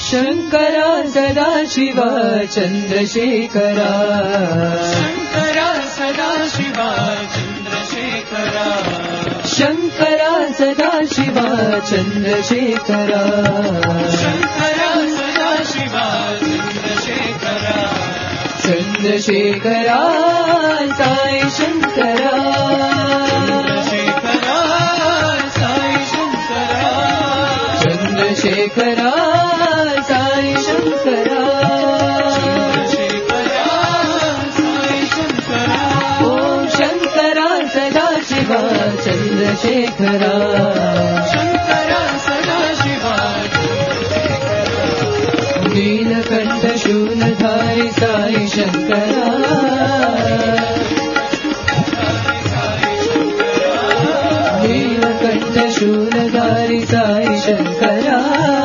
Shankara Sadashiva Chandrasekhara Shankara Sadashiva Chandrasekhara Shankara Sadashiva Chandrasekhara Shankara Sadashiva Chandrasekhara Chandrasekhara Sai Shankara Chandrasekhara Sai Shankara Chandrasekhara Sai Shankara Chandrasekhara Sai Shankara Om Shankara Sadashiva Chandrasekhara Shankara Sadashiva Neelkanth शूलधारी Sai Shankara Neelkanth शूलधारी Sai Shankara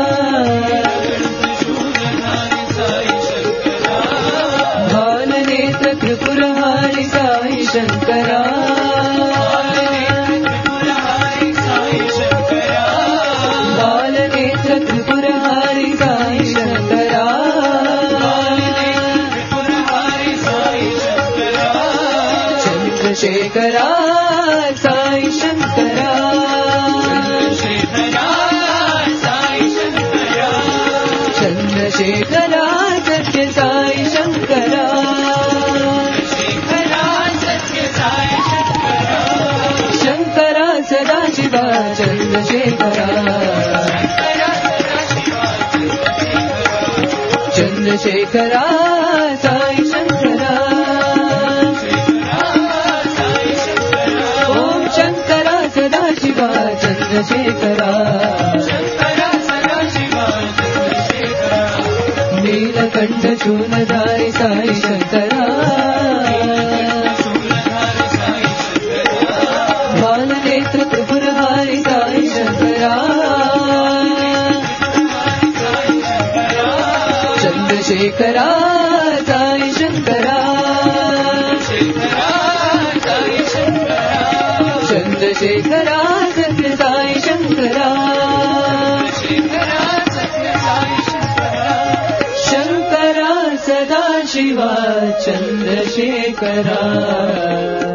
भालनेत्र त्रिपुरहारी Sai Shankara Balanetra त्रिपुरहारी Sai Shankara Chandrasekhara Sai Shankara Chandrasekhara Satya Sai Shankara Shankara Sadashiva Chandrasekhara Chandrasekhara Sai Shankara Om Shankara Sadashiva Chandrasekhara Neelkanth शूलधारी Sai Shankara Balanetra त्रिपुरहारी Sai Shankara Chandrasekhara Sai Shankara Chandrasekhara Satya Sai Shankara Shankara Sadashiva Chandrasekhara